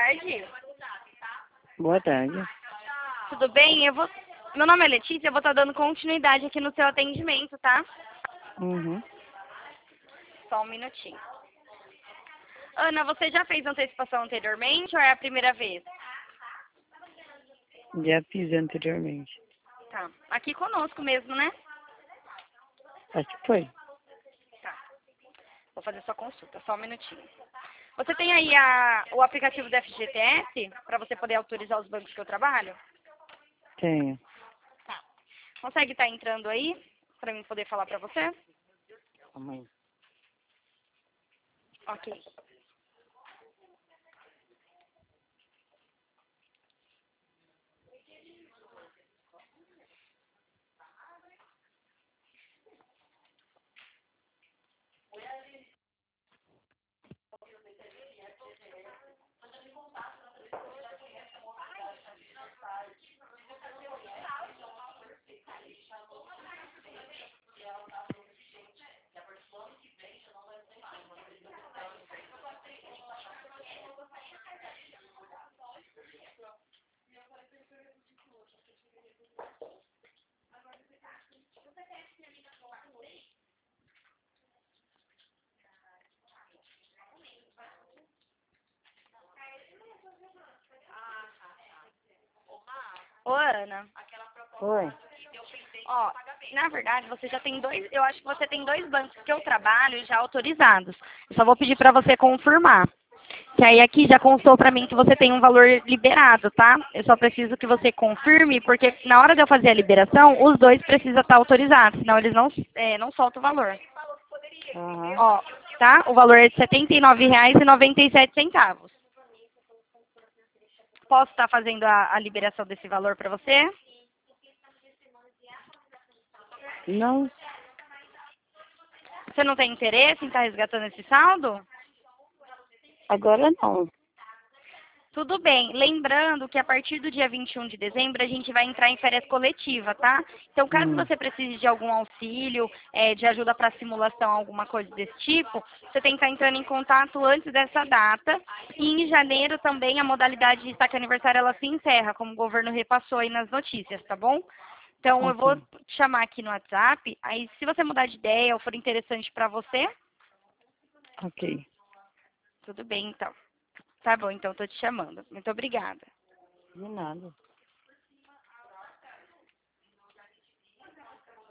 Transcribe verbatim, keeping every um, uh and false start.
tarde. Boa tarde. Tudo bem? Eu vou... Meu nome é Letícia, eu vou estar dando continuidade aqui no seu atendimento, tá? Uhum. Só um minutinho. Ana, você já fez antecipação anteriormente ou é a primeira vez? Já fiz anteriormente. Tá. Aqui conosco mesmo, né? Acho que foi. Tá. Vou fazer sua consulta, só um minutinho. Você tem aí a... o aplicativo do F G T S para você poder autorizar os bancos que eu trabalho? Tenho. Tá. Consegue estar entrando aí para mim poder falar para você? Calma aí. Ok. Ô, Ana. Oi. Ó, na verdade, você já tem dois, eu acho que você tem dois bancos que eu trabalho já autorizados. Eu só vou pedir para você confirmar. Que aí aqui já constou para mim que você tem um valor liberado, tá? Eu só preciso que você confirme, porque na hora de eu fazer a liberação, os dois precisam estar autorizados, senão eles não, é, não soltam o valor. Uhum. Ó, tá? O valor é de setenta e nove reais e noventa e sete centavos. Posso estar fazendo a, a liberação desse valor para você? Não, Você não tem interesse em estar resgatando esse saldo? agora não. Tudo bem. Lembrando que a partir do dia vinte e um de dezembro a gente vai entrar em férias coletiva, tá? Então, caso Hum. você precise de algum auxílio, é, de ajuda para simulação, alguma coisa desse tipo, você tem que estar entrando em contato antes dessa data. E em janeiro também a modalidade de destaque aniversário ela se encerra, como o governo repassou aí nas notícias, tá bom? Então, eu vou Ok. te chamar aqui no WhatsApp. Aí, se você mudar de ideia ou for interessante para você, Ok. tudo bem, então. Tá bom, então, estou te chamando. Muito obrigada. De nada.